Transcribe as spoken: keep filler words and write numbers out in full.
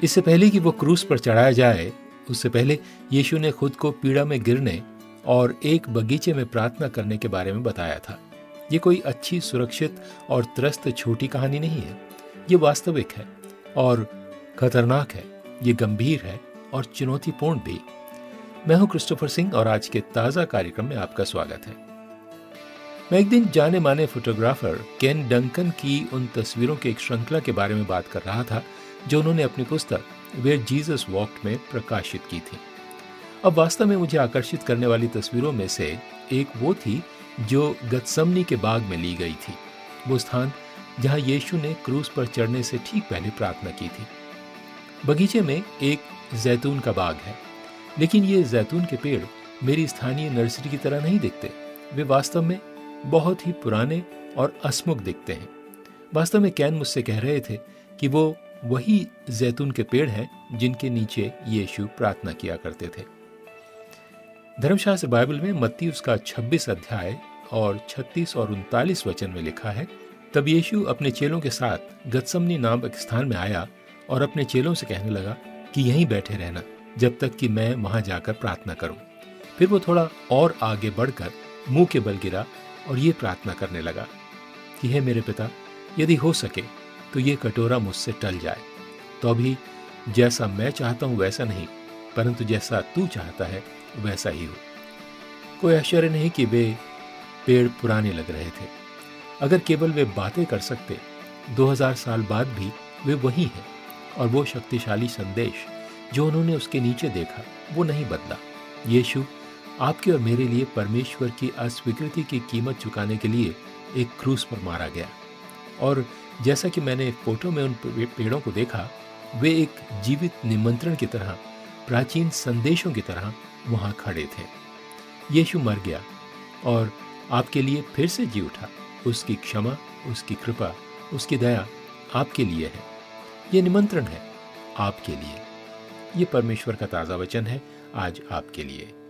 इससे पहले कि वो क्रूस पर चढ़ाया जाए, उससे पहले यीशु ने खुद को पीड़ा में गिरने और एक बगीचे में प्रार्थना करने के बारे में बताया था। ये कोई अच्छी, सुरक्षित और त्रस्त छोटी कहानी नहीं है। ये वास्तविक है और खतरनाक है। ये गंभीर है और चुनौतीपूर्ण भी। मैं हूं क्रिस्टोफर सिंह और आज के ताज़ा कार्यक्रम में आपका स्वागत है। मैं एक दिन जाने माने फोटोग्राफर केन डंकन की उन तस्वीरों की एक श्रृंखला के बारे में बात कर रहा था जो उन्होंने अपनी पुस्तक वेयर जीसस वॉक्ड में प्रकाशित की थी। अब वास्तव में मुझे आकर्षित करने वाली तस्वीरों में से एक वो थी जो गतसमनी के बाग में ली गई थी, वो स्थान जहां यीशु ने क्रूस पर चढ़ने से ठीक पहले प्रार्थना की थी। बगीचे में एक जैतून का बाग है, लेकिन ये जैतून के पेड़ मेरी स्थानीय नर्सरी की तरह नहीं दिखते। वे वास्तव में बहुत ही पुराने और असमुख दिखते हैं। वास्तव में कैन मुझसे कह रहे थे कि वो वही जैतून के पेड़ हैं जिनके नीचे यीशु प्रार्थना किया करते थे। धर्मशास्त्र बाइबल में मत्ती उसका छब्बीस अध्याय और छत्तीस और उनतालीस वचन में लिखा है, तब यीशु अपने चेलों के साथ गतसमनी नामक स्थान में आया और अपने चेलों से कहने लगा कि यहीं बैठे रहना जब तक कि मैं वहां जाकर प्रार्थना करूं। फिर वो थोड़ा और आगे बढ़कर मुंह के बल गिरा और ये प्रार्थना करने लगा कि हे मेरे पिता, यदि हो सके तो ये कटोरा मुझसे टल जाए, तो अभी जैसा मैं चाहता हूं वैसा नहीं, परंतु जैसा तू चाहता है वैसा ही हो। कोई आश्चर्य नहीं कि वे पेड़ पुराने लग रहे थे। अगर केवल वे बातें कर सकते, दो हज़ार साल बाद भी वे वही हैं और वो शक्तिशाली संदेश जो उन्होंने उसके नीचे देखा वो नहीं बदला। यीशु आपके और मेरे लिए परमेश्वर की अस्वीकृति की कीमत चुकाने के लिए एक क्रूस पर मारा गया, और जैसा कि मैंने फोटो में उन पेड़ों को देखा, वे एक जीवित निमंत्रण की तरह, प्राचीन संदेशों की तरह वहां खड़े थे। यीशु मर गया और आपके लिए फिर से जी उठा। उसकी क्षमा, उसकी कृपा, उसकी दया आपके लिए है। ये निमंत्रण है आपके लिए। ये परमेश्वर का ताज़ा वचन है आज आपके लिए।